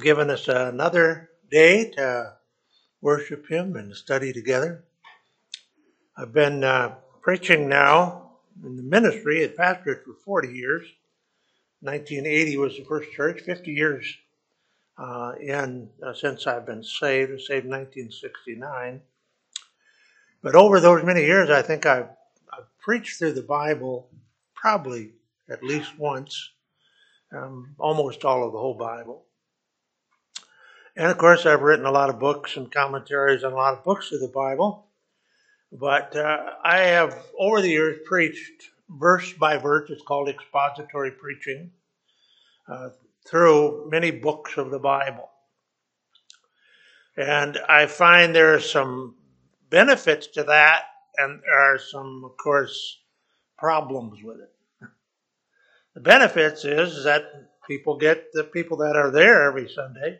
given us another day to worship Him and study together. I've been preaching now in the ministry at pastorate for 40 years. 1980 was the first church, 50 years since I've been saved. I was saved in 1969. But over those many years, I think I've preached through the Bible probably at least once, almost all of the whole Bible. And of course, I've written a lot of books and commentaries on a lot of books of the Bible. But I have, over the years, preached verse by verse. It's called expository preaching through many books of the Bible. And I find there are some benefits to that, and there are some, of course, problems with it. The benefits is that the people that are there every Sunday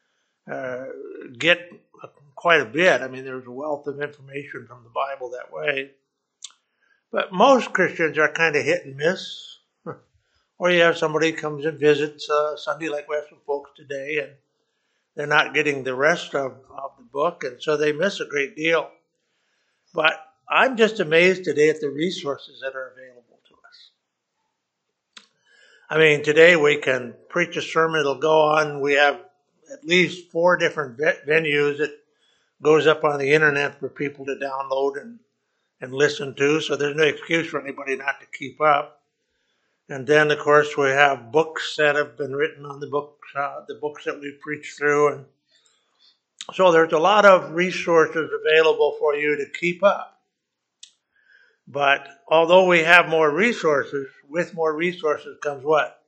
get quite a bit. I mean, there's a wealth of information from the Bible that way. But most Christians are kind of hit and miss. Or you have somebody comes and visits Sunday, like we have some folks today, and they're not getting the rest of the book, and so they miss a great deal. But I'm just amazed today at the resources that are available to us. I mean, today we can preach a sermon, it'll go on. We have at least 4 different venues that goes up on the internet for people to download and listen to, so there's no excuse for anybody not to keep up. And then, of course, we have books that have been written on the books that we preach through. And so there's a lot of resources available for you to keep up. But although we have more resources, with more resources comes what?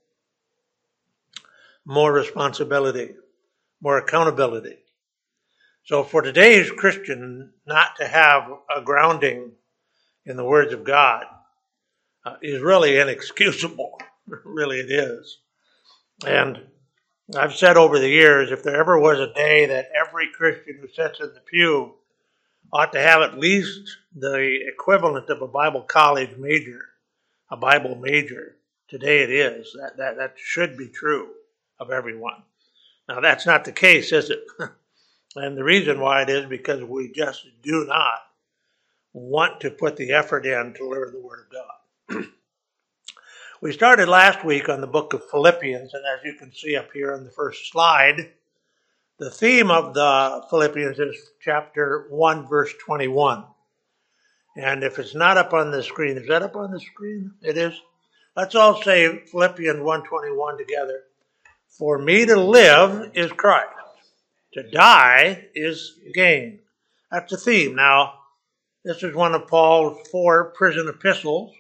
More responsibility, more accountability. So for today's Christian not to have a grounding in the words of God is really inexcusable. Really it is. And I've said over the years, if there ever was a day that every Christian who sits in the pew ought to have at least the equivalent of a Bible college major, a Bible major, today it is. That should be true of everyone. Now that's not the case, is it? And the reason why it is because we just do not want to put the effort in to learn the Word of God. We started last week on the book of Philippians, and as you can see up here on the first slide, the theme of the Philippians is chapter 1, verse 21. And if it's not up on the screen, is that up on the screen? It is. Let's all say Philippians 1:21 together. For me to live is Christ. To die is gain. That's the theme. Now, this is one of Paul's 4 prison epistles.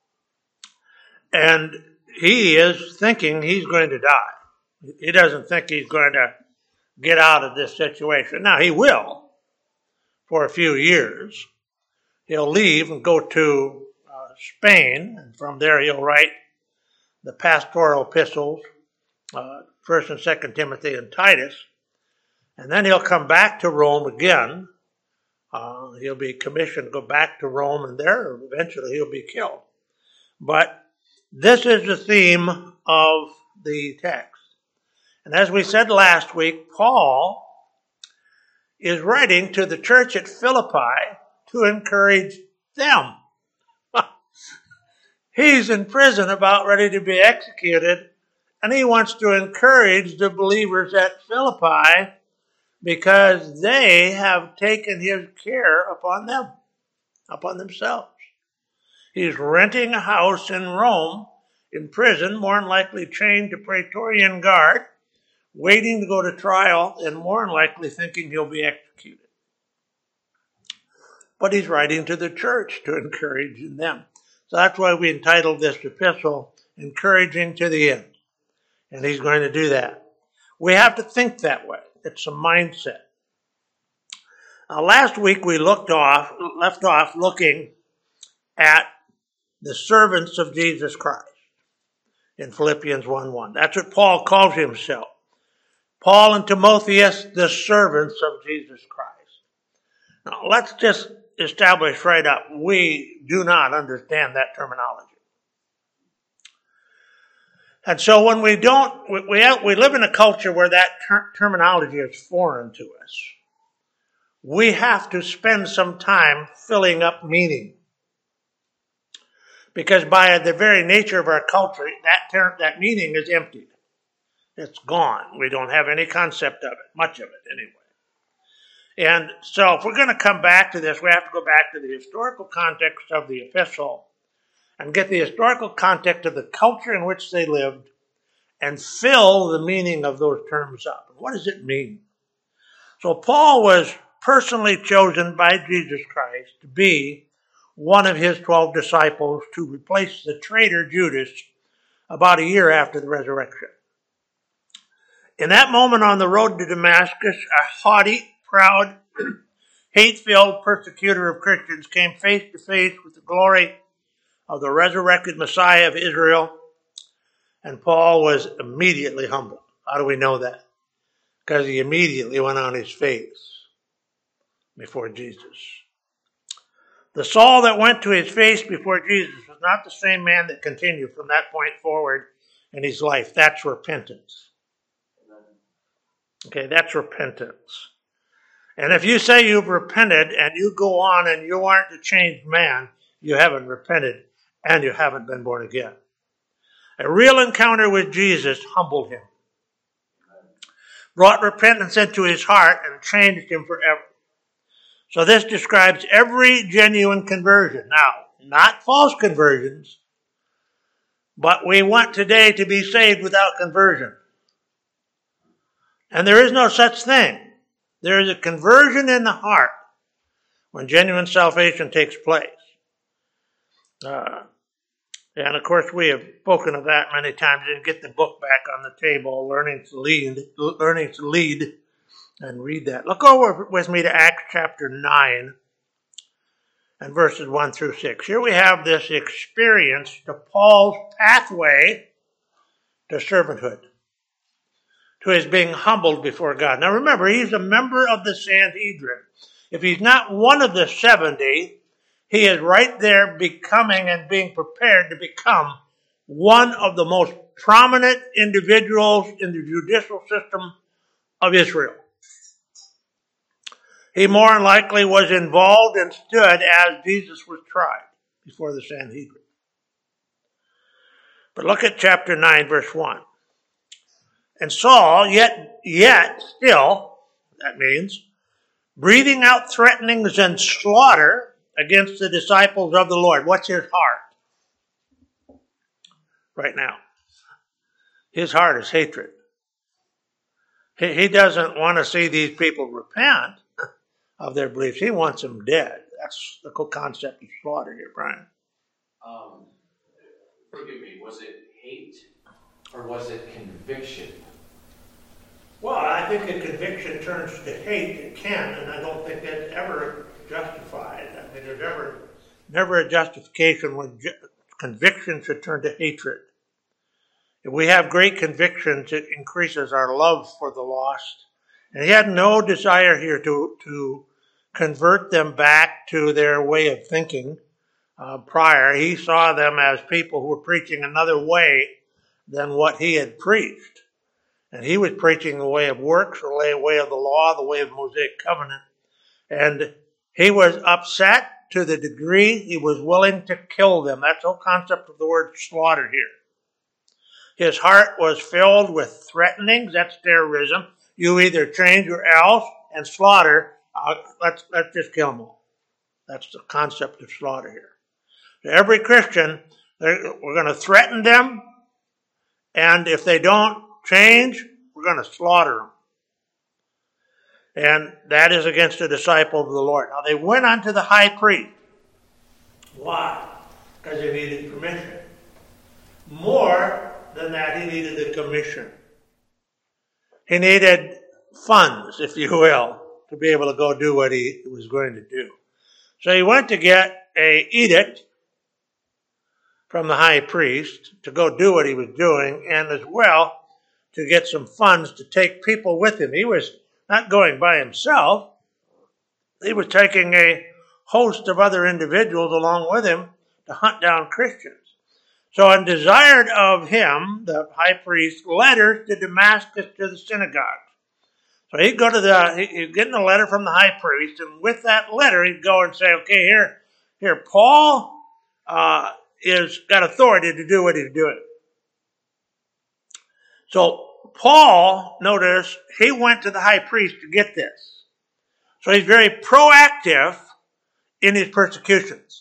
And he is thinking he's going to die. He doesn't think he's going to get out of this situation. Now, he will for a few years. He'll leave and go to Spain, and from there he'll write the pastoral epistles, 1st and 2nd Timothy and Titus. And then he'll come back to Rome again. He'll be commissioned to go back to Rome, and there eventually he'll be killed. But this is the theme of the text. And as we said last week, Paul is writing to the church at Philippi to encourage them. He's in prison about ready to be executed, and he wants to encourage the believers at Philippi because they have taken his care upon themselves. He's renting a house in Rome, in prison, more than likely chained to Praetorian Guard, waiting to go to trial, and more than likely thinking he'll be executed. But he's writing to the church to encourage them. So that's why we entitled this epistle, Encouraging to the End. And he's going to do that. We have to think that way. It's a mindset. Last week we left off looking at the servants of Jesus Christ in Philippians 1:1. That's what Paul calls himself. Paul and Timotheus, the servants of Jesus Christ. Now, let's just establish right up, we do not understand that terminology. And so when we live in a culture where that terminology is foreign to us. We have to spend some time filling up meaning. Because by the very nature of our culture, that meaning is emptied. It's gone. We don't have any concept of it, much of it anyway. And so if we're going to come back to this, we have to go back to the historical context of the epistle and get the historical context of the culture in which they lived and fill the meaning of those terms up. What does it mean? So Paul was personally chosen by Jesus Christ to be one of his 12 disciples to replace the traitor Judas about a year after the resurrection. In that moment on the road to Damascus, a haughty, proud, hate-filled persecutor of Christians came face to face with the glory of the resurrected Messiah of Israel, and Paul was immediately humbled. How do we know that? Because he immediately went on his face before Jesus. The Saul that went to his face before Jesus was not the same man that continued from that point forward in his life. That's repentance. Okay, that's repentance. And if you say you've repented and you go on and you aren't a changed man, you haven't repented and you haven't been born again. A real encounter with Jesus humbled him, brought repentance into his heart, and changed him forever. So this describes every genuine conversion. Now, not false conversions, but we want today to be saved without conversion. And there is no such thing. There is a conversion in the heart when genuine salvation takes place. And of course, we have spoken of that many times. And get the book back on the table, Learning to Lead, and read that. Look over with me to Acts chapter 9 and verses 1 through 6. Here we have this experience to Paul's pathway to servanthood, to his being humbled before God. Now remember, he's a member of the Sanhedrin. If he's not one of the 70, he is right there becoming and being prepared to become one of the most prominent individuals in the judicial system of Israel. He more than likely was involved and stood as Jesus was tried before the Sanhedrin. But look at chapter 9, verse 1. And Saul, yet still, that means, breathing out threatenings and slaughter against the disciples of the Lord. What's his heart right now? His heart is hatred. He doesn't want to see these people repent of their beliefs. He wants them dead. That's the concept of slaughter here, Brian. Forgive me, was it hate or was it conviction? Well, I think a conviction turns to hate. It can, and I don't think that's ever justified. I mean, there's never a justification when conviction should turn to hatred. If we have great convictions, it increases our love for the lost. And he had no desire here to convert them back to their way of thinking prior. He saw them as people who were preaching another way than what he had preached. And he was preaching the way of works, the way of the law, the way of the Mosaic covenant. And he was upset to the degree he was willing to kill them. That's the whole concept of the word slaughter here. His heart was filled with threatenings. That's terrorism. You either change or else, and slaughter. Let's just kill them all. That's the concept of slaughter here. So every Christian, we're going to threaten them, and if they don't change, we're going to slaughter them. And that is against the disciple of the Lord. Now they went unto the high priest. Why? Because they needed permission. More than that, he needed a commission. He needed funds, if you will, to be able to go do what he was going to do. So he went to get an edict from the high priest to go do what he was doing, and as well to get some funds to take people with him. He was not going by himself. He was taking a host of other individuals along with him to hunt down Christians. So and desired of him, the high priest, letters to Damascus to the synagogues. So he'd go to he'd get a letter from the high priest, and with that letter he'd go and say, okay, here, Paul is got authority to do what he's doing. So Paul, notice, he went to the high priest to get this. So he's very proactive in his persecutions.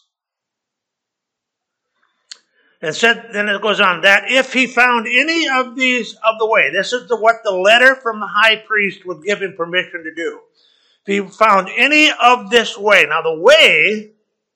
And said, then it goes on, that if he found any of these of the way, this is what the letter from the high priest would give him permission to do. If he found any of this way, now the way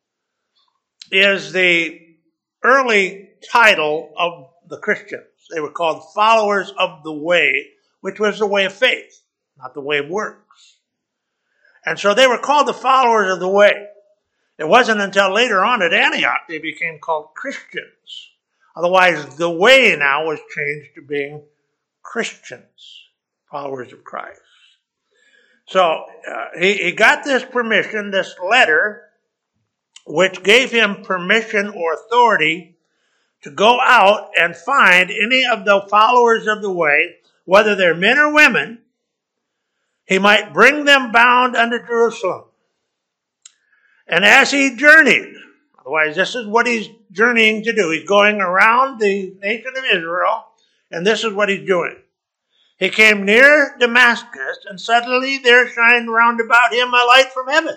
is the early title of the Christians. They were called followers of the way, which was the way of faith, not the way of works. And so they were called the followers of the way. It wasn't until later on at Antioch they became called Christians. Otherwise, the way now was changed to being Christians, followers of Christ. So he got this permission, this letter, which gave him permission or authority to go out and find any of the followers of the way, whether they're men or women. He might bring them bound unto Jerusalem. And as he journeyed, otherwise this is what he's journeying to do. He's going around the nation of Israel, and this is what he's doing. He came near Damascus, and suddenly there shined round about him a light from heaven.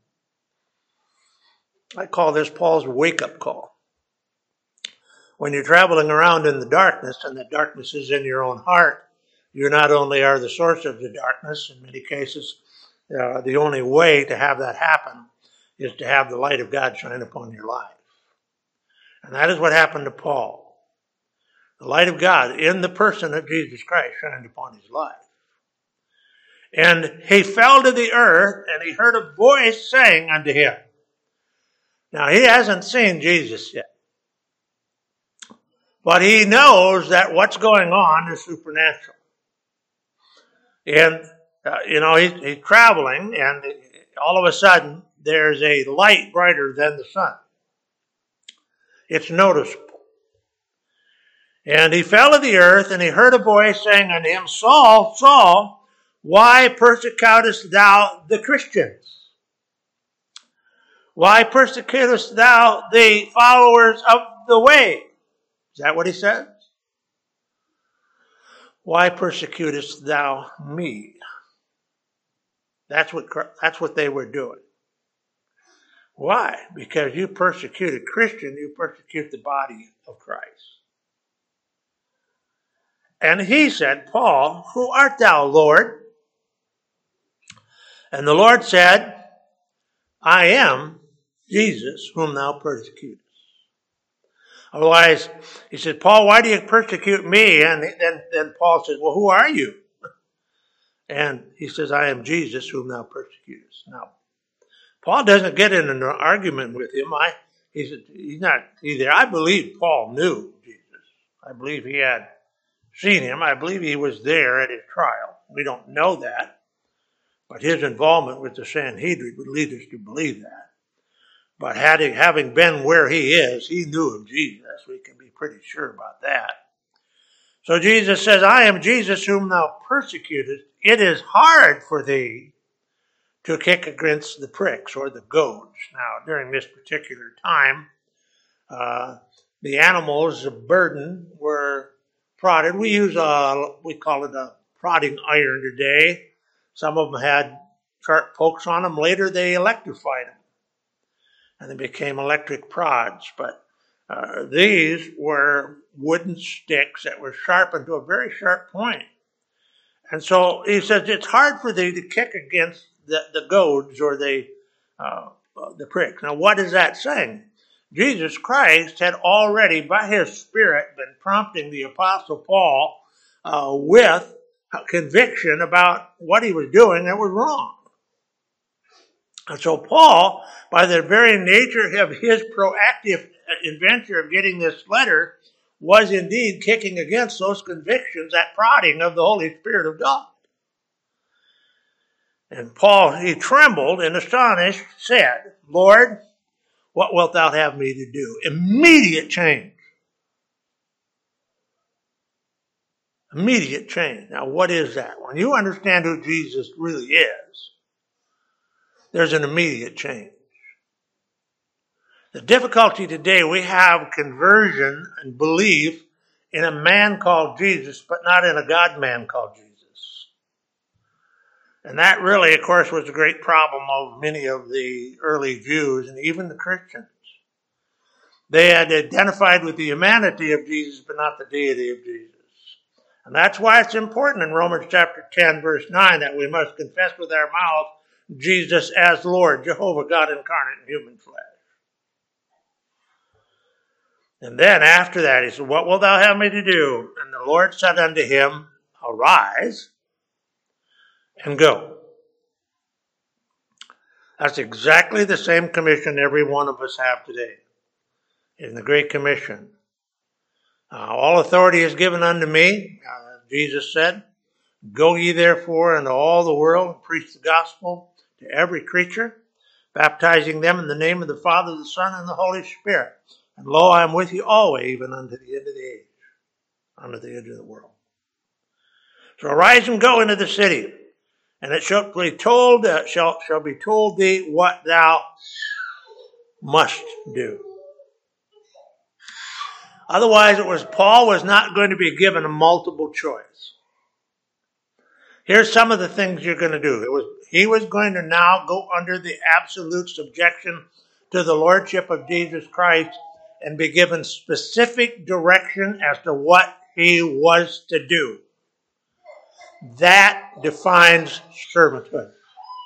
I call this Paul's wake-up call. When you're traveling around in the darkness, and the darkness is in your own heart, you not only are the source of the darkness, in many cases, the only way to have that happen is to have the light of God shine upon your life. And that is what happened to Paul. The light of God in the person of Jesus Christ shined upon his life. And he fell to the earth, and he heard a voice saying unto him. Now, he hasn't seen Jesus yet. But he knows that what's going on is supernatural. And, he's traveling, and all of a sudden, there's a light brighter than the sun. It's noticeable. And he fell to the earth, and he heard a voice saying unto him, Saul, Saul, why persecutest thou the Christians? Why persecutest thou the followers of the way? Is that what he says? Why persecutest thou me? That's what they were doing. Why? Because you persecute a Christian, you persecute the body of Christ. And he said, Paul, who art thou, Lord? And the Lord said, I am Jesus, whom thou persecutest. Otherwise, he said, Paul, why do you persecute me? And then Paul says, well, who are you? And he says, I am Jesus, whom thou persecutest. Now, Paul doesn't get in an argument with him. He's not either. I believe Paul knew Jesus. I believe he had seen him. I believe he was there at his trial. We don't know that. But his involvement with the Sanhedrin would lead us to believe that. But having been where he is, he knew of Jesus. We can be pretty sure about that. So Jesus says, I am Jesus whom thou persecutest. It is hard for thee to kick against the pricks or the goads. Now, during this particular time, the animals of burden were prodded. We call it a prodding iron today. Some of them had sharp pokes on them. Later, they electrified them, and they became electric prods. But these were wooden sticks that were sharpened to a very sharp point. And so he says, it's hard for thee to kick against the goads or the pricks. Now, what is that saying? Jesus Christ had already, by his Spirit, been prompting the Apostle Paul with conviction about what he was doing that was wrong. And so Paul, by the very nature of his proactive adventure of getting this letter, was indeed kicking against those convictions, that prodding of the Holy Spirit of God. And Paul, he trembled and astonished, said, Lord, what wilt thou have me to do? Immediate change. Immediate change. Now, what is that? When you understand who Jesus really is, there's an immediate change. The difficulty today, we have conversion and belief in a man called Jesus, but not in a God-man called Jesus. And that really, of course, was a great problem of many of the early Jews and even the Christians. They had identified with the humanity of Jesus, but not the deity of Jesus. And that's why it's important in Romans chapter 10, verse 9, that we must confess with our mouth Jesus as Lord, Jehovah God incarnate in human flesh. And then after that, he said, what wilt thou have me to do? And the Lord said unto him, arise and go. That's exactly the same commission every one of us have today in the Great Commission. All authority is given unto me, Jesus said. Go ye therefore into all the world and preach the gospel to every creature, baptizing them in the name of the Father, the Son, and the Holy Spirit. And lo, I am with you always, even unto the end of the age, unto the end of the world. So arise and go into the city, and it shall be told thee what thou must do. Otherwise, Paul was not going to be given a multiple choice. Here's some of the things you're going to do. He was going to now go under the absolute subjection to the lordship of Jesus Christ and be given specific direction as to what he was to do. That defines servanthood.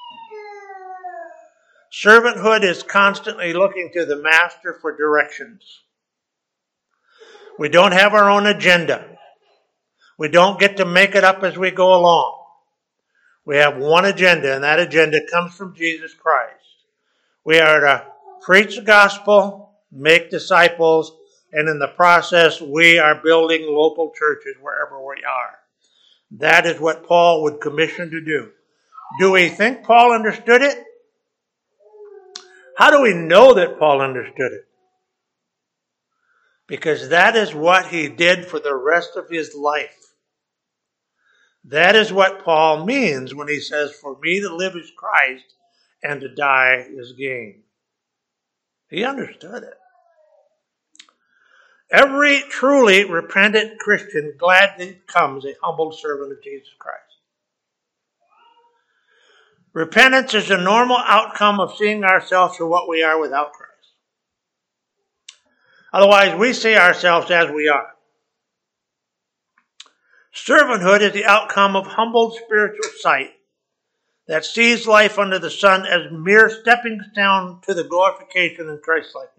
Servanthood is constantly looking to the master for directions. We don't have our own agenda. We don't get to make it up as we go along. We have one agenda, and that agenda comes from Jesus Christ. We are to preach the gospel, make disciples, and in the process, we are building local churches wherever we are. That is what Paul would commission to do. Do we think Paul understood it? How do we know that Paul understood it? Because that is what he did for the rest of his life. That is what Paul means when he says, for me to live is Christ and to die is gain. He understood it. Every truly repentant Christian gladly becomes a humble servant of Jesus Christ. Repentance is a normal outcome of seeing ourselves for what we are without Christ. Otherwise, we see ourselves as we are. Servanthood is the outcome of humble spiritual sight that sees life under the sun as mere stepping down to the glorification and Christ-likeness.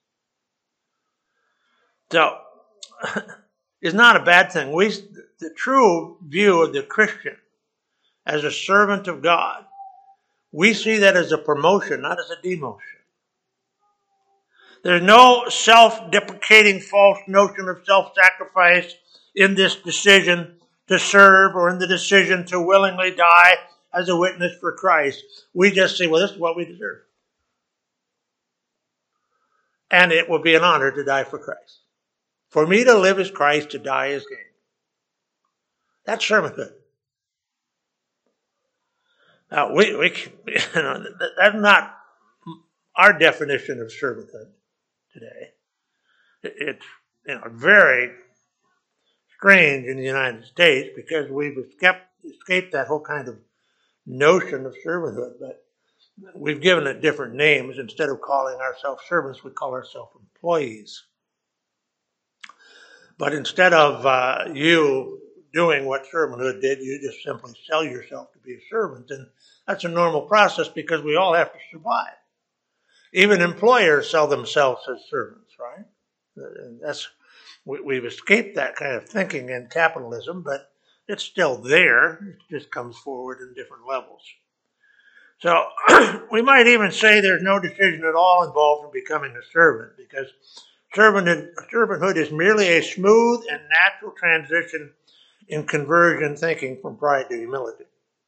So, it's not a bad thing. The true view of the Christian as a servant of God, we see that as a promotion, not as a demotion. There's no self-deprecating false notion of self-sacrifice in this decision to serve or in the decision to willingly die as a witness for Christ. We just say, well, this is what we deserve. And it will be an honor to die for Christ. For me to live is Christ, to die is gain. That's servanthood. Now, that's not our definition of servanthood today. It's very strange in the United States because we've escaped that whole kind of notion of servanthood, but we've given it different names. Instead of calling ourselves servants, we call ourselves employees. But instead of you doing what servanthood did, you just simply sell yourself to be a servant. And that's a normal process because we all have to survive. Even employers sell themselves as servants, right? We've escaped that kind of thinking in capitalism, but it's still there. It just comes forward in different levels. So we might even say there's no decision at all involved in becoming a servant because servanthood is merely a smooth and natural transition in conversion thinking from pride to humility.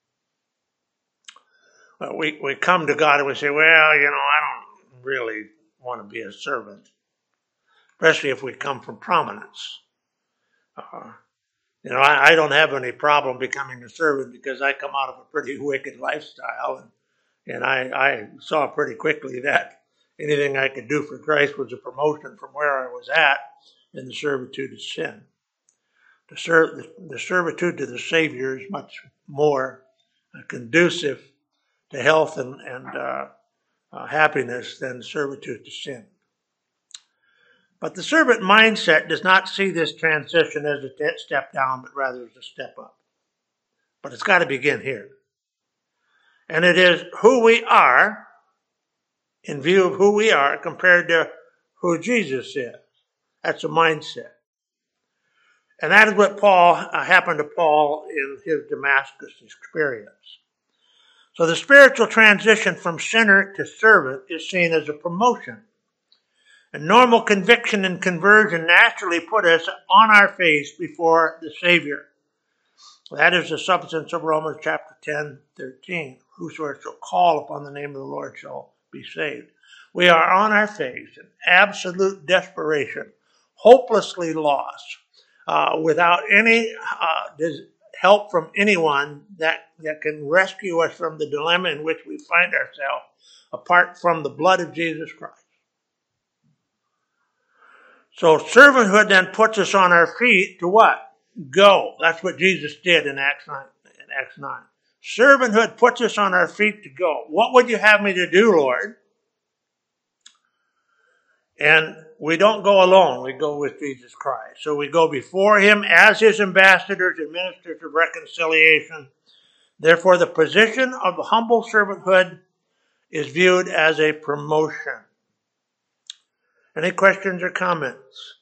We come to God and we say, well, I don't really want to be a servant, especially if we come from prominence. I don't have any problem becoming a servant because I come out of a pretty wicked lifestyle, and I saw pretty quickly that anything I could do for Christ was a promotion from where I was at in the servitude of sin. The servitude to the Savior is much more conducive to health and happiness than servitude to sin. But the servant mindset does not see this transition as a step down, but rather as a step up. But it's got to begin here. And it is who we are, in view of who we are, compared to who Jesus is. That's a mindset. And that is what happened to Paul in his Damascus experience. So the spiritual transition from sinner to servant is seen as a promotion. And normal conviction and conversion naturally put us on our face before the Savior. That is the substance of Romans chapter 10:13. Whosoever shall call upon the name of the Lord shall be saved. We are on our face in absolute desperation, hopelessly lost, without any help from anyone that can rescue us from the dilemma in which we find ourselves apart from the blood of Jesus Christ. So servanthood then puts us on our feet to what? Go. That's what Jesus did in Acts 9. Servanthood puts us on our feet to go. What would you have me to do, Lord? And we don't go alone. We go with Jesus Christ. So we go before him as his ambassadors and ministers of reconciliation. Therefore, the position of humble servanthood is viewed as a promotion. Any questions or comments?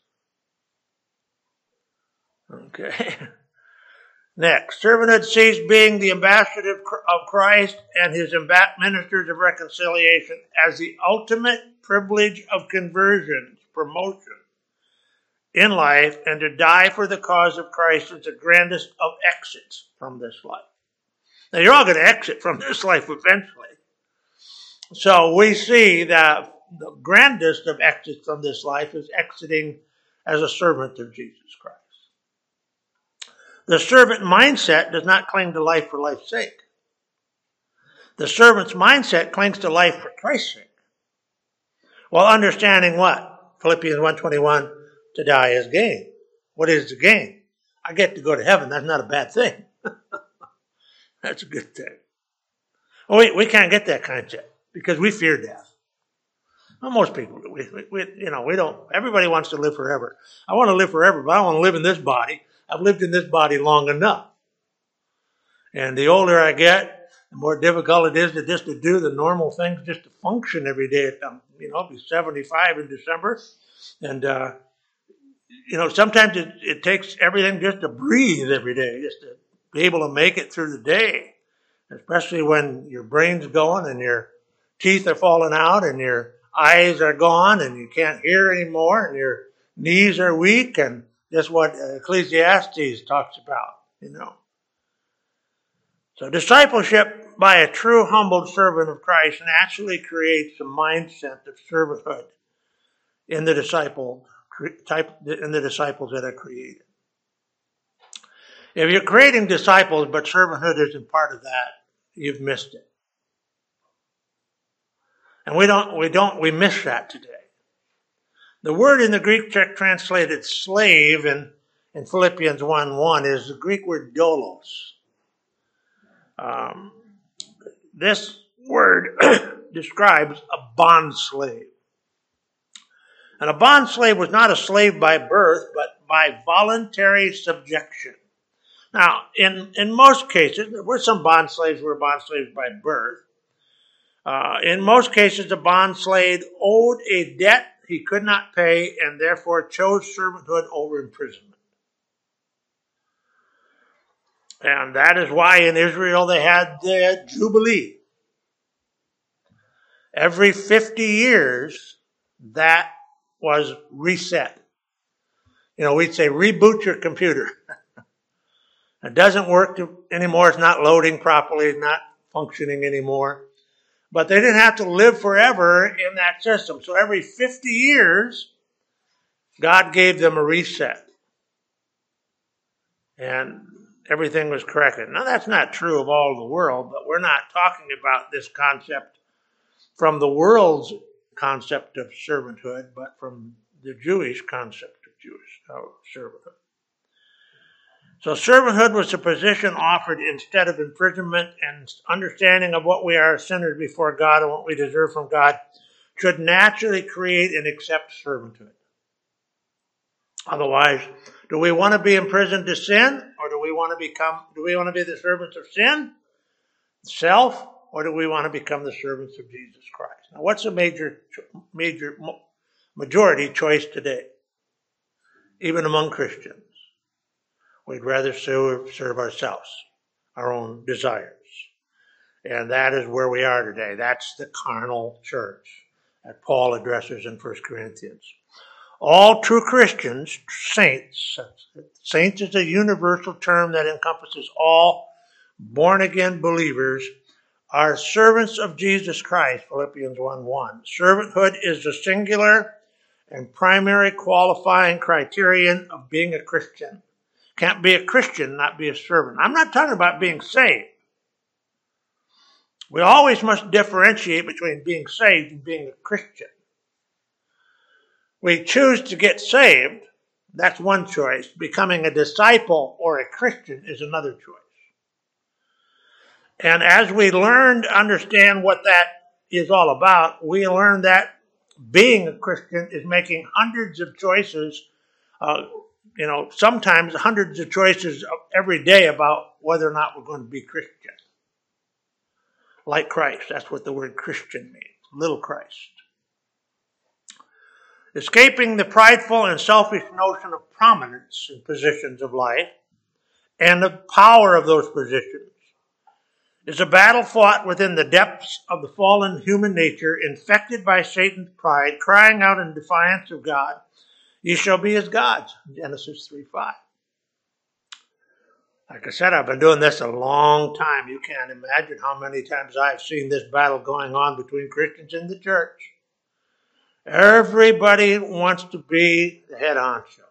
Okay. Next, servanthood sees being the ambassador of Christ and his ministers of reconciliation as the ultimate privilege of conversion, promotion in life, and to die for the cause of Christ is the grandest of exits from this life. Now, you're all going to exit from this life eventually. So we see that the grandest of exits from this life is exiting as a servant of Jesus Christ. The servant mindset does not cling to life for life's sake. The servant's mindset clings to life for Christ's sake. While understanding what? Philippians 1:21, to die is gain. What is the gain? I get to go to heaven. That's not a bad thing. That's a good thing. Well, we can't get that concept because we fear death. Well, most people do. We don't. Everybody wants to live forever. I want to live forever, but I don't want to live in this body. I've lived in this body long enough. And the older I get, the more difficult it is to do the normal things, just to function every day. I'll be 75 in December. And, sometimes it takes everything just to breathe every day, just to be able to make it through the day. Especially when your brain's going and your teeth are falling out and your eyes are gone and you can't hear anymore and your knees are weak, and that's what Ecclesiastes talks about, So discipleship by a true humble servant of Christ naturally creates a mindset of servanthood in the disciples that are created. If you're creating disciples but servanthood isn't part of that, you've missed it. And we miss that today. The word in the Greek text translated slave in Philippians 1:1 is the Greek word doulos. This word describes a bond slave. And a bond slave was not a slave by birth, but by voluntary subjection. Now, in most cases, there were some bond slaves who were bond slaves by birth. In most cases, the bond slave owed a debt he could not pay and therefore chose servanthood over imprisonment. And that is why in Israel they had the Jubilee. Every 50 years, that was reset. We'd say, reboot your computer. It doesn't work anymore. It's not loading properly. It's not functioning anymore. But they didn't have to live forever in that system. So every 50 years, God gave them a reset. and everything was corrected. Now, that's not true of all the world, but we're not talking about this concept from the world's concept of servanthood, but from the Jewish concept of servanthood. So servanthood was a position offered instead of imprisonment, and understanding of what we are sinners before God and what we deserve from God should naturally create and accept servanthood. Otherwise, do we want to be imprisoned to sin, or do we want to be the servants of sin, self, or do we want to become the servants of Jesus Christ? Now, what's the majority choice today, even among Christians? We'd rather serve ourselves, our own desires. And that is where we are today. That's the carnal church that Paul addresses in 1 Corinthians. All true Christians, saints is a universal term that encompasses all born-again believers, are servants of Jesus Christ, Philippians 1:1. Servanthood is the singular and primary qualifying criterion of being a Christian. Can't be a Christian, not be a servant. I'm not talking about being saved. We always must differentiate between being saved and being a Christian. We choose to get saved, that's one choice. Becoming a disciple or a Christian is another choice. And as we learn to understand what that is all about, we learn that being a Christian is making hundreds of choices, sometimes hundreds of choices every day about whether or not we're going to be Christian. Like Christ, that's what the word Christian means, little Christ. Escaping the prideful and selfish notion of prominence in positions of life and the power of those positions is a battle fought within the depths of the fallen human nature, infected by Satan's pride, crying out in defiance of God, "Ye shall be as gods," Genesis 3:5. Like I said, I've been doing this a long time. You can't imagine how many times I've seen this battle going on between Christians in the church. Everybody wants to be the head honcho.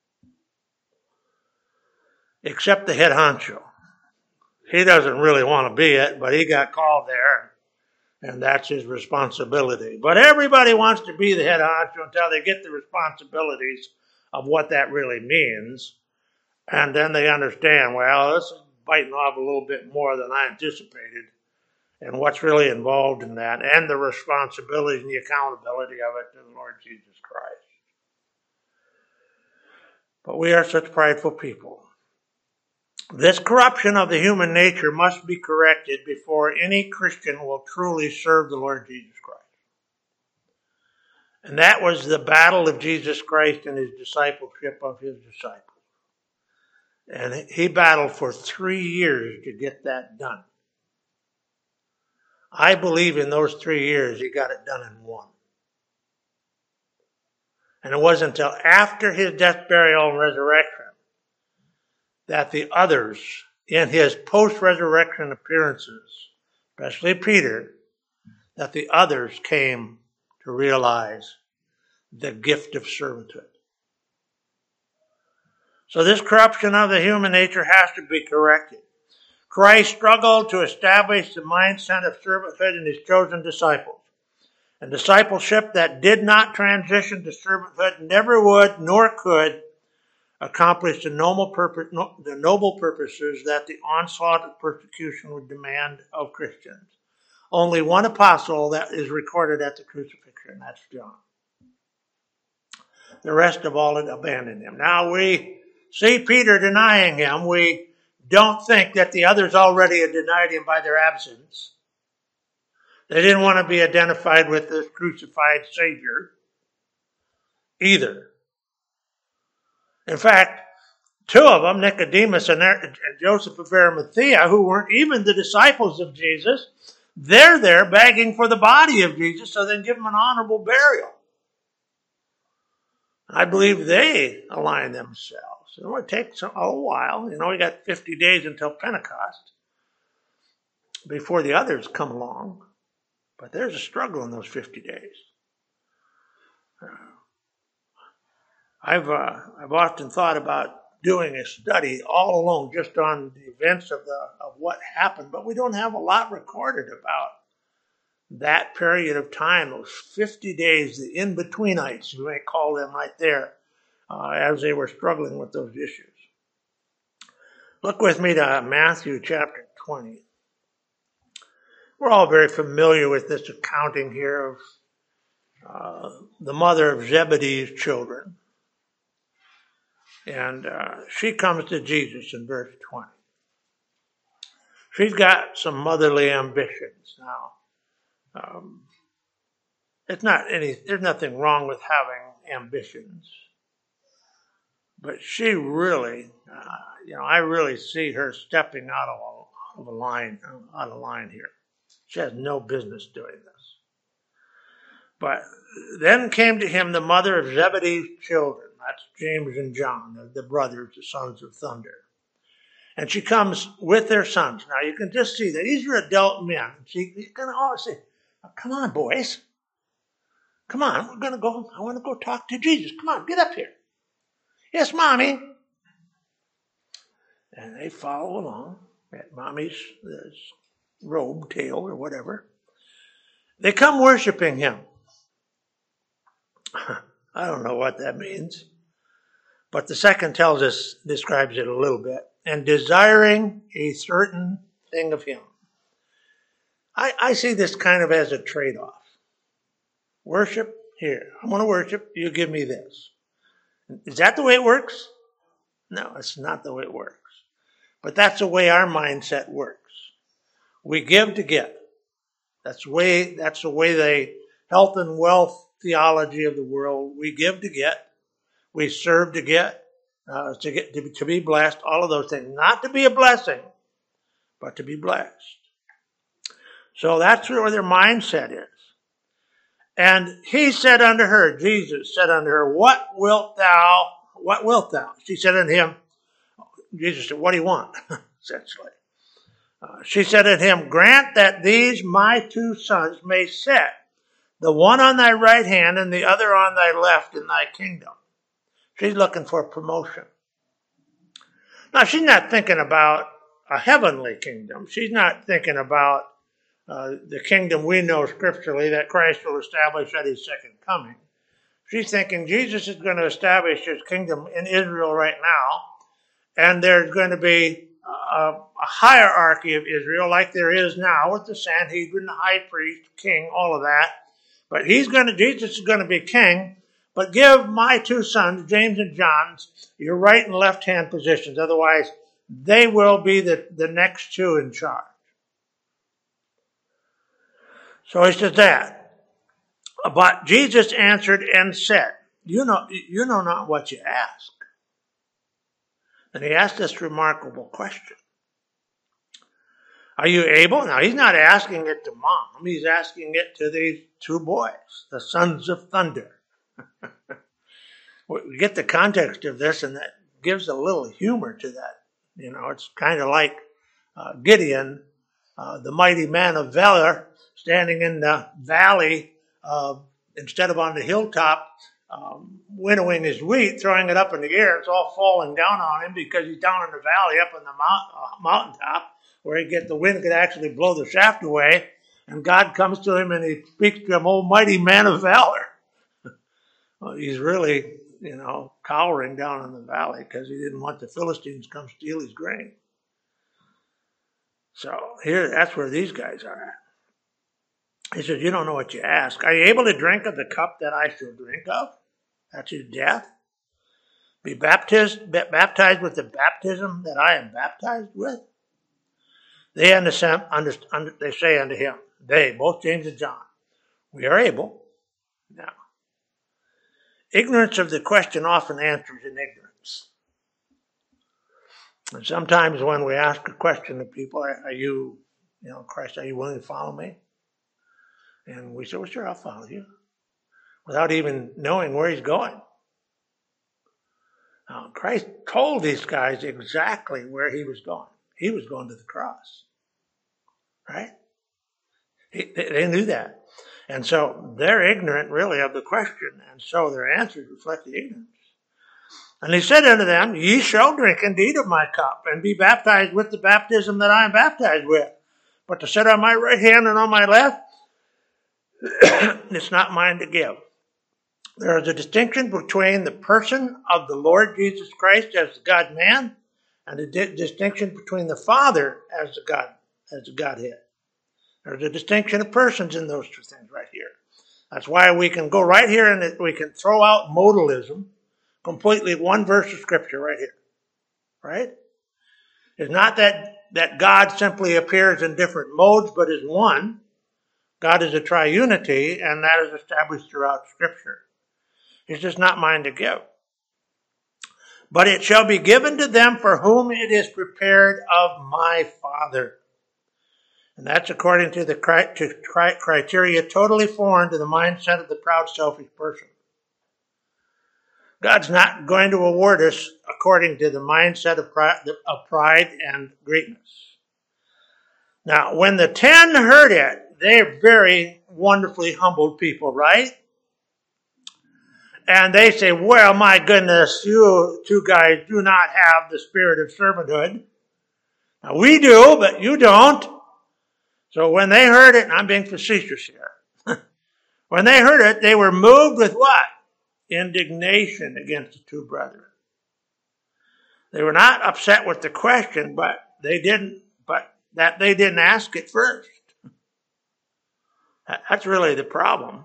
Except the head honcho. He doesn't really want to be it, but he got called there, and that's his responsibility. But everybody wants to be the head honcho until they get the responsibilities of what that really means. And then they understand, well, this is biting off a little bit more than I anticipated, and what's really involved in that, and the responsibility and the accountability of it to the Lord Jesus Christ. But we are such prideful people. This corruption of the human nature must be corrected before any Christian will truly serve the Lord Jesus Christ. And that was the battle of Jesus Christ and his discipleship of his disciples. And he battled for 3 years to get that done. I believe in those 3 years he got it done in 1. And it wasn't until after his death, burial, and resurrection that the others, in his post-resurrection appearances, especially Peter, that the others came to realize the gift of servanthood. So this corruption of the human nature has to be corrected. Christ struggled to establish the mindset of servanthood in his chosen disciples. And discipleship that did not transition to servanthood never would nor could accomplish the noble purposes that the onslaught of persecution would demand of Christians. Only one apostle that is recorded at the crucifixion, that's John. The rest of all had abandoned him. Now we see Peter denying him. We don't think that the others already had denied him by their absence. They didn't want to be identified with this crucified Savior either. In fact, 2 of them, Nicodemus and Joseph of Arimathea, who weren't even the disciples of Jesus, they're there begging for the body of Jesus so they can give him an honorable burial. I believe they align themselves. It takes a while. We got 50 days until Pentecost before the others come along. But there's a struggle in those 50 days. I've often thought about doing a study all alone just on the events of what happened, but we don't have a lot recorded about that period of time, those 50 days, the in-betweenites, you may call them right there, as they were struggling with those issues. Look with me to Matthew chapter 20. We're all very familiar with this accounting here of the mother of Zebedee's children. And she comes to Jesus in verse 20. She's got some motherly ambitions now. There's nothing wrong with having ambitions. But she really, I really see her stepping out of line here. She has no business doing this. But then came to him the mother of Zebedee's children. That's James and John, the brothers, the sons of thunder. And she comes with their sons. Now you can just see that these are adult men. You can always say, oh, come on, boys. Come on, we're going to go. I want to go talk to Jesus. Come on, get up here. Yes, Mommy. And they follow along at Mommy's robe, tail, or whatever. They come worshiping him. I don't know what that means. But the second describes it a little bit. And desiring a certain thing of him. I see this kind of as a trade-off. Worship, here. I want to worship, you give me this. Is that the way it works? No, it's not the way it works. But that's the way our mindset works. We give to get. That's the way the health and wealth theology of the world. We give to get. We serve to get. To be blessed. All of those things. Not to be a blessing, but to be blessed. So that's where their mindset is. And he said unto her, Jesus said unto her, What wilt thou? She said unto him, Jesus said, what do you want? Essentially. She said unto him, Grant that these my two sons may sit, the one on thy right hand and the other on thy left in thy kingdom. She's looking for promotion. Now, she's not thinking about a heavenly kingdom. She's not thinking about the kingdom we know scripturally that Christ will establish at his second coming. She's thinking Jesus is going to establish his kingdom in Israel right now, and there's going to be a hierarchy of Israel like there is now with the Sanhedrin, the high priest, king, all of that. But Jesus is going to be king, but give my two sons, James and John, your right and left hand positions. Otherwise, they will be the next two in charge. So he says that. But Jesus answered and said, you know not what you ask. And he asked this remarkable question. Are you able? Now, he's not asking it to mom. He's asking it to these two boys, the sons of thunder. We get the context of this, and that gives a little humor to that. It's kind of like Gideon, the mighty man of valor, standing in the valley instead of on the hilltop, winnowing his wheat, throwing it up in the air. It's all falling down on him because he's down in the valley up on the mountaintop where the wind could actually blow the shaft away. And God comes to him and he speaks to him, "Oh, mighty man of valor." Well, he's really, cowering down in the valley because he didn't want the Philistines to come steal his grain. So that's where these guys are at. He says, you don't know what you ask. Are you able to drink of the cup that I shall drink of? That's his death. Be baptized with the baptism that I am baptized with? They say unto him, both James and John, we are able. Now, ignorance of the question often answers in ignorance. And sometimes when we ask a question of people, are you, Christ, are you willing to follow me? And we say, well, sure, I'll follow you. Without even knowing where he's going. Now, Christ told these guys exactly where he was going. He was going to the cross. Right? They knew that. And so they're ignorant, really, of the question. And so their answers reflect the ignorance. And he said unto them, Ye shall drink indeed of my cup, and be baptized with the baptism that I am baptized with. But to sit on my right hand and on my left, it's not mine to give. There is a distinction between the person of the Lord Jesus Christ as the God-man, and a distinction between the Father as the Godhead. There's a distinction of persons in those two things right here. That's why we can go right here and we can throw out modalism completely, one verse of Scripture right here. Right? It's not that God simply appears in different modes, but is one. God is a triunity, and that is established throughout Scripture. It's just not mine to give. But it shall be given to them for whom it is prepared of my Father. And that's according to the criteria totally foreign to the mindset of the proud, selfish person. God's not going to award us according to the mindset of pride and greatness. Now, when the 10 heard it, they're very wonderfully humbled people, right? And they say, well, my goodness, you two guys do not have the spirit of servanthood. Now, we do, but you don't. So when they heard it, and I'm being facetious here, when they heard it, they were moved with what? Indignation against the two brethren. They were not upset with the question, but they didn't ask it first. That's really the problem.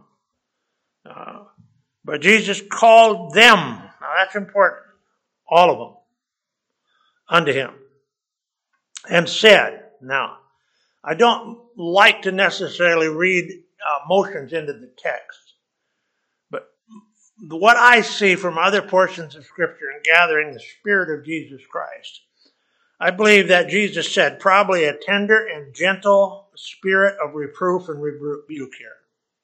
But Jesus called them, now that's important, all of them, unto him, and said, now, I don't like to necessarily read motions into the text, but what I see from other portions of Scripture and gathering the Spirit of Jesus Christ, I believe that Jesus said probably a tender and gentle spirit of reproof and rebuke here.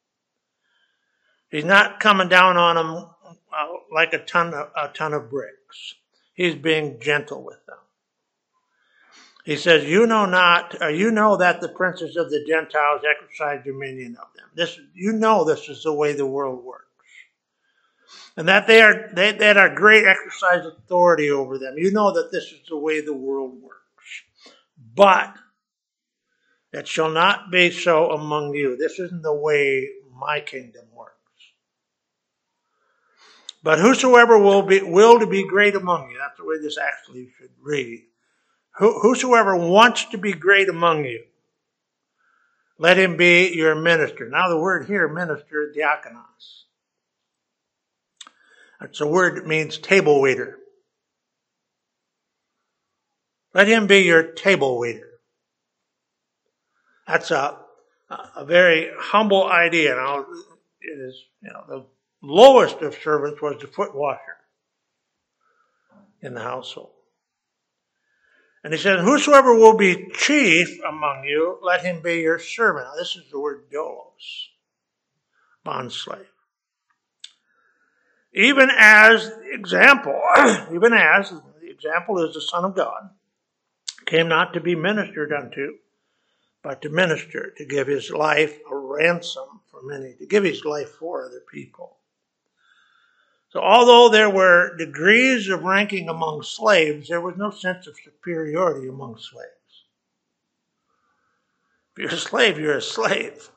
He's not coming down on them like a ton of bricks. He's being gentle with them. He says, you know that the princes of the Gentiles exercise dominion of them. This is the way the world works. And that they are great exercise authority over them. You know that this is the way the world works. But it shall not be so among you. This isn't the way my kingdom works. But whosoever will to be great among you, that's the way this actually should read. Whosoever wants to be great among you, let him be your minister. Now the word here, minister, diakonos. That's a word that means table waiter. Let him be your table waiter. That's a very humble idea. Now, it is, the lowest of servants was the foot washer in the household. And he said, whosoever will be chief among you, let him be your servant. Now, this is the word doulos, bondslave. Even as the example is the Son of God, came not to be ministered unto, but to minister, to give his life a ransom for many, to give his life for other people. So although there were degrees of ranking among slaves, there was no sense of superiority among slaves. If you're a slave, you're a slave.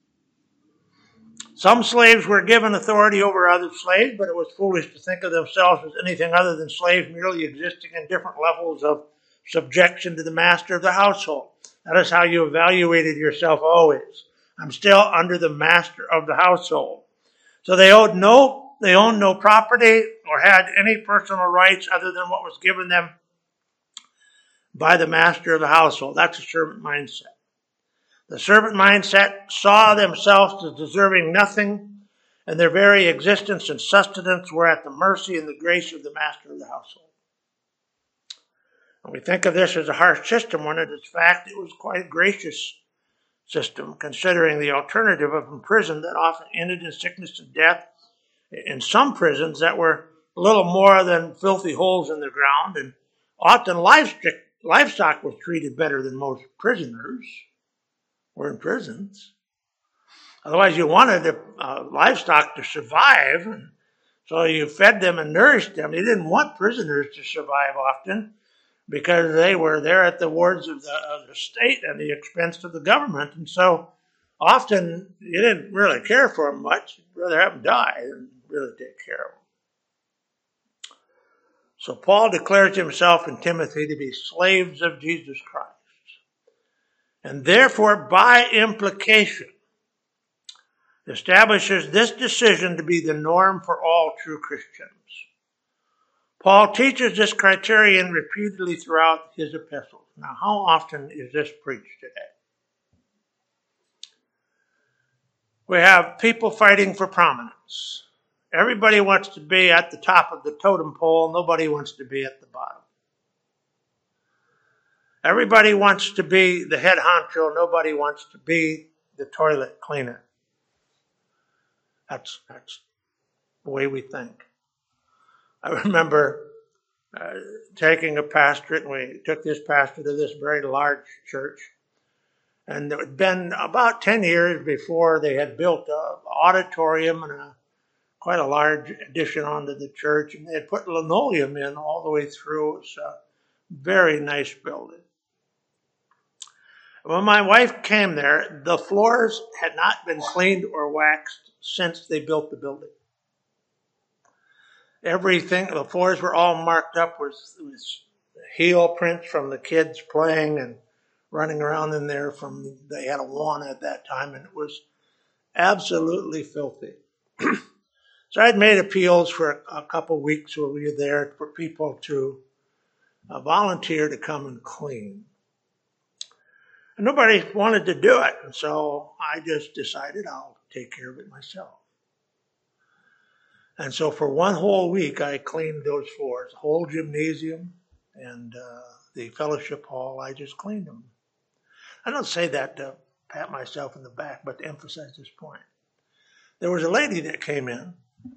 Some slaves were given authority over other slaves, but it was foolish to think of themselves as anything other than slaves, merely existing in different levels of subjection to the master of the household. That is how you evaluated yourself always. I'm still under the master of the household. So they owned no property or had any personal rights other than what was given them by the master of the household. That's a servant mindset. The servant mindset saw themselves as deserving nothing, and their very existence and sustenance were at the mercy and the grace of the master of the household. And we think of this as a harsh system when in fact it was quite a gracious system, considering the alternative of imprisonment that often ended in sickness and death. In some prisons that were a little more than filthy holes in the ground, and often livestock was treated better than most prisoners were in prisons. Otherwise, you wanted the livestock to survive. So you fed them and nourished them. You didn't want prisoners to survive often because they were there at the wards of the state and the expense of the government. And so often you didn't really care for them much. You'd rather have them die than really take care of them. So Paul declares himself and Timothy to be slaves of Jesus Christ. And therefore, by implication, establishes this decision to be the norm for all true Christians. Paul teaches this criterion repeatedly throughout his epistles. Now, how often is this preached today? We have people fighting for prominence. Everybody wants to be at the top of the totem pole. Nobody wants to be at the bottom. Everybody wants to be the head honcho. Nobody wants to be the toilet cleaner. That's the way we think. I remember taking a pastorate, and we took this pastor to this very large church. And it had been about 10 years before they had built an auditorium and quite a large addition onto the church. And they had put linoleum in all the way through. It was a very nice building. When my wife came there, the floors had not been cleaned or waxed since they built the building. Everything, the floors were all marked up with heel prints from the kids playing and running around in there they had a lawn at that time, and it was absolutely filthy. So I'd made appeals for a couple of weeks where we were there for people to volunteer to come and clean. And nobody wanted to do it, and so I just decided I'll take care of it myself. And so for one whole week, I cleaned those floors, the whole gymnasium and the fellowship hall. I just cleaned them. I don't say that to pat myself in the back, but to emphasize this point. There was a lady that came in,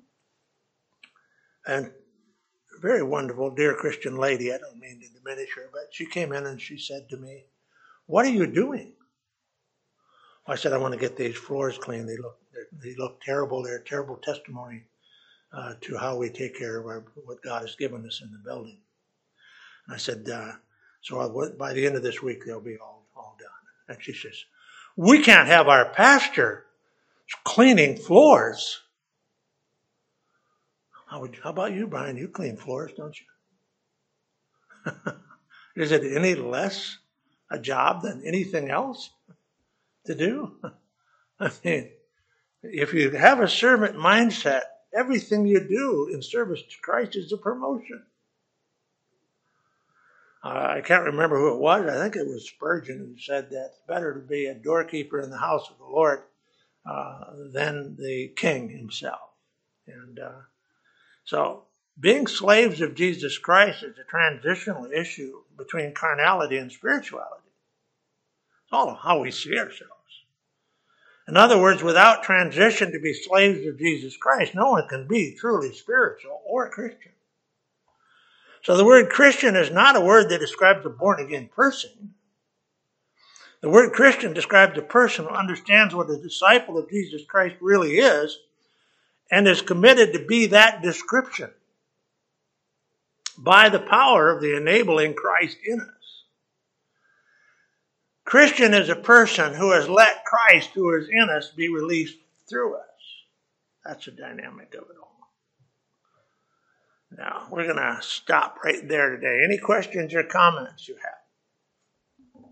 and a very wonderful, dear Christian lady. I don't mean to diminish her, but she came in and she said to me, "What are you doing?" I said, "I want to get these floors clean. They look terrible. They're a terrible testimony to how we take care of what God has given us in the building." And I said, so by the end of this week, they'll be all done. And she says, "We can't have our pastor cleaning floors." How about you, Brian? You clean floors, don't you? Is it any less a job than anything else to do? I mean, if you have a servant mindset, everything you do in service to Christ is a promotion. I can't remember who it was. I think it was Spurgeon who said that it's better to be a doorkeeper in the house of the Lord than the king himself. And so being slaves of Jesus Christ is a transitional issue between carnality and spirituality. It's all how we see ourselves. In other words, without transition to be slaves of Jesus Christ, no one can be truly spiritual or Christian. So the word Christian is not a word that describes a born-again person. The word Christian describes a person who understands what a disciple of Jesus Christ really is and is committed to be that description by the power of the enabling Christ in us. Christian is a person who has let Christ, who is in us, be released through us. That's the dynamic of it all. Now, we're going to stop right there today. Any questions or comments you have?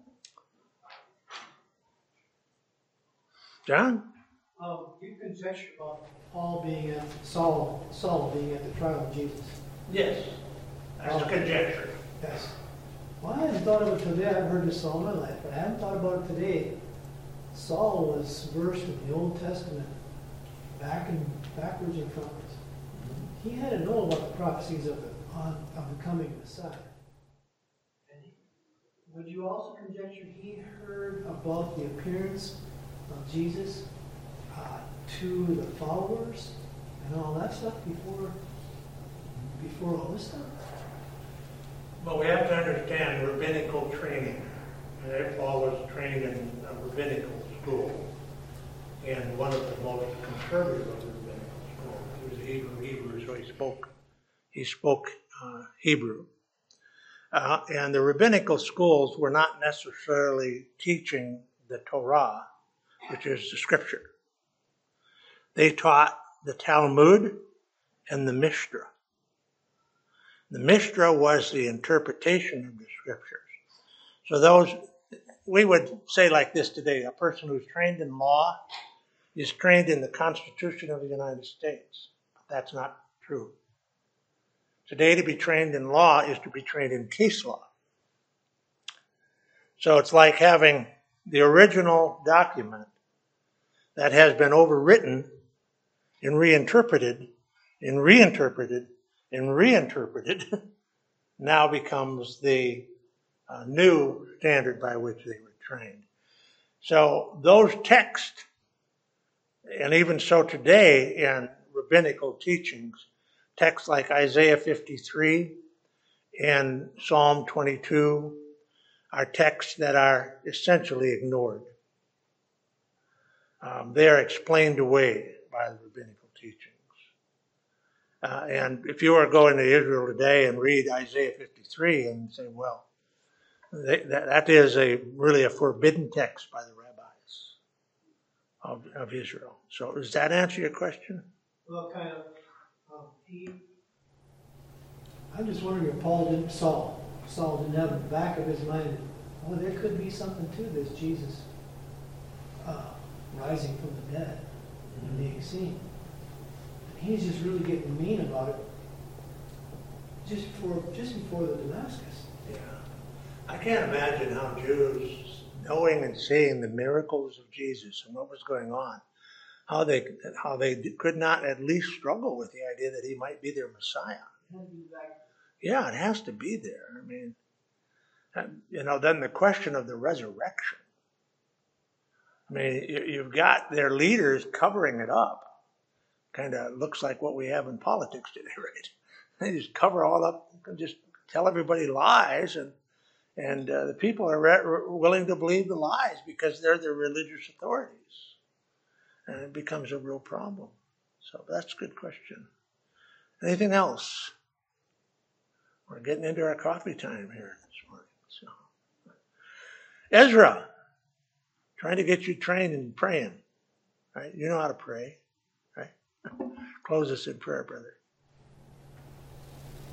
John? You conjecture about Paul being at Saul being at the trial of Jesus. Yes. That's a conjecture. Yes. Well, I hadn't thought of it today. I've heard this all my life, but I haven't thought about it today. Saul was versed in the Old Testament, backwards and frontwards. He had to know about the prophecies of the coming Messiah. And would you also conjecture he heard about the appearance of Jesus to the followers and all that stuff before all this stuff? But we have to understand rabbinical training. And Paul was trained in a rabbinical school, and one of the most conservative of the rabbinical schools. He was a Hebrew, so he spoke Hebrew. And the rabbinical schools were not necessarily teaching the Torah, which is the scripture. They taught the Talmud and the Mishnah. The Mishnah was the interpretation of the scriptures. So we would say like this today, a person who's trained in law is trained in the Constitution of the United States. But that's not true. Today, to be trained in law is to be trained in case law. So it's like having the original document that has been overwritten and reinterpreted and reinterpreted and reinterpreted now becomes the new standard by which they were trained. So those texts, and even so today in rabbinical teachings, texts like Isaiah 53 and Psalm 22 are texts that are essentially ignored. They are explained away by the rabbinical teachings. And if you were going to Israel today and read Isaiah 53 and say, well, that is really a forbidden text by the rabbis of Israel. So does that answer your question? Well, kind of. I'm just wondering if Saul didn't have in the back of his mind that, there could be something to this Jesus rising from the dead and being seen. And he's just really getting mean about it just before the Damascus. Yeah. I can't imagine how Jews, knowing and seeing the miracles of Jesus and what was going on, how they could not at least struggle with the idea that he might be their Messiah. Yeah, it has to be there. I mean, then the question of the resurrection. I mean, you've got their leaders covering it up. Kind of looks like what we have in politics today, right? They just cover all up, just tell everybody lies, and the people are willing to believe the lies because they're the religious authorities. And it becomes a real problem. So that's a good question. Anything else? We're getting into our coffee time here this morning. So, Ezra, trying to get you trained in praying. Right? You know how to pray. Right? Close us in prayer, brother.